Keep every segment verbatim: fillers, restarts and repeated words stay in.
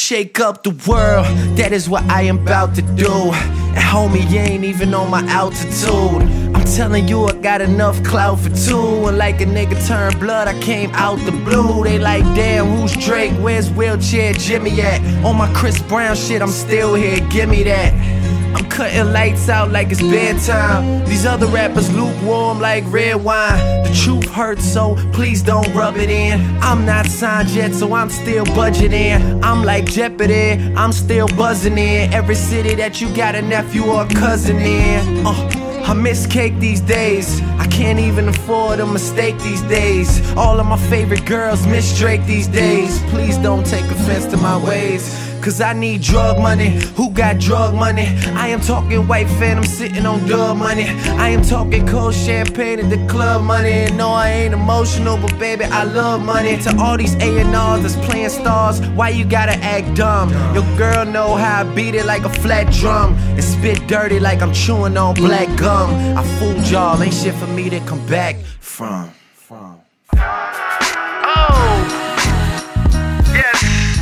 shake up the world, that is what I am about to do. And homie, you ain't even on my altitude. I'm telling you, I got enough clout for two. And like a nigga turned blood, I came out the blue. They like, damn, who's Drake? Where's Wheelchair Jimmy at? On my Chris Brown shit, I'm still here, give me that. I'm cutting lights out like it's bedtime. These other rappers lukewarm like red wine. The truth hurts, so please don't rub it in. I'm not signed yet, so I'm still budgeting. I'm like Jeopardy, I'm still buzzing in every city that you got a nephew or a cousin in. uh. I miss cake these days, I can't even afford a mistake these days. All of my favorite girls miss Drake these days. Please don't take offense to my ways, cause I need drug money. Who got drug money? I am talking white phantom sitting on dub money. I am talking cold champagne at the club money. And no, I ain't emotional, but baby, I love money. To all these A and R's that's playing stars, why you gotta act dumb? Your girl know how I beat it like a flat drum and spit dirty like I'm chewing on black gum. I fooled y'all, ain't shit for me to come back from. from. Oh, yes.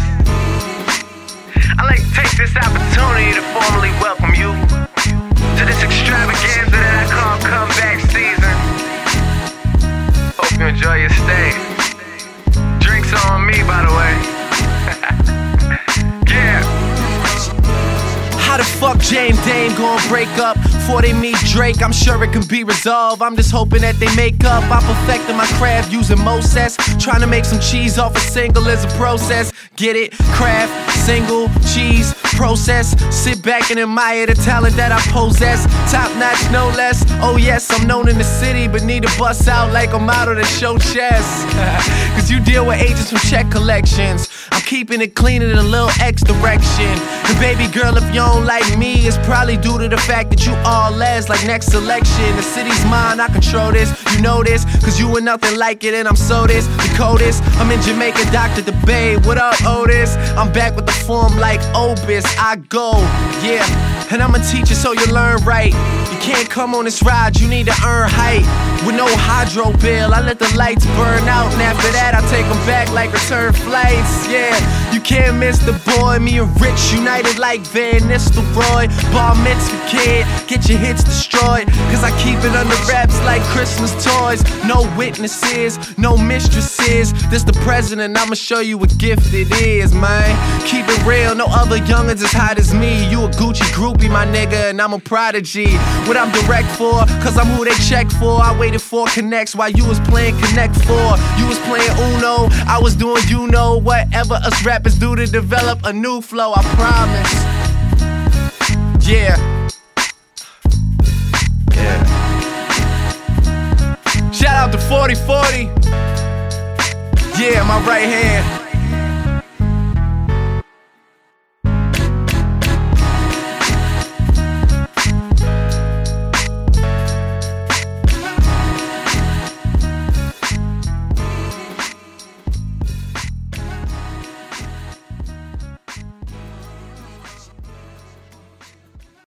I'd like to take this opportunity to formally welcome you to this extravaganza that I call comeback season. Hope you enjoy your stay. Drinks on me, by the way. Yeah. How the fuck James Dame gon' break up before they meet Drake? I'm sure it can be resolved, I'm just hoping that they make up. I perfected my craft using Moses. Trying to make some cheese off a single is a process. Get it? Craft, single, cheese, process. Sit back and admire the talent that I possess. Top notch, no less. Oh yes, I'm known in the city, but need to bust out like a model to show chest. Cause you deal with agents from check collections. I'm keeping it clean in a little X direction. And baby girl, if you don't like me, it's probably due to the fact that you all last like next election. The city's mine, I control this, you know this, cause you were nothing like it and I'm so this, the coldest. I'm in Jamaica, Doctor the Bay, what up Otis? I'm back with the form like Obis, I go, yeah. And I'ma teach you so you learn right. You can't come on this ride, you need to earn height. With no hydro bill, I let the lights burn out. And after that, I take them back like return flights, yeah. You can't miss the boy, me and Rich united like Van Nistelrooy. Bar mitzvah kid, get your hits destroyed. Cause I keep it under wraps like Christmas toys. No witnesses, no mistresses. This the president, I'ma show you what gift it is, man. Keep it real, no other youngins as hot as me. You a Gucci groupie, my nigga, and I'm a prodigy. What I'm direct for, cause I'm who they check for. I waited for connects while you was playing Connect Four. You was playing Uno, I was doing you know whatever us rappers do to develop a new flow, I promise. Yeah. Yeah. Shout out to forty forty. Yeah, my right hand.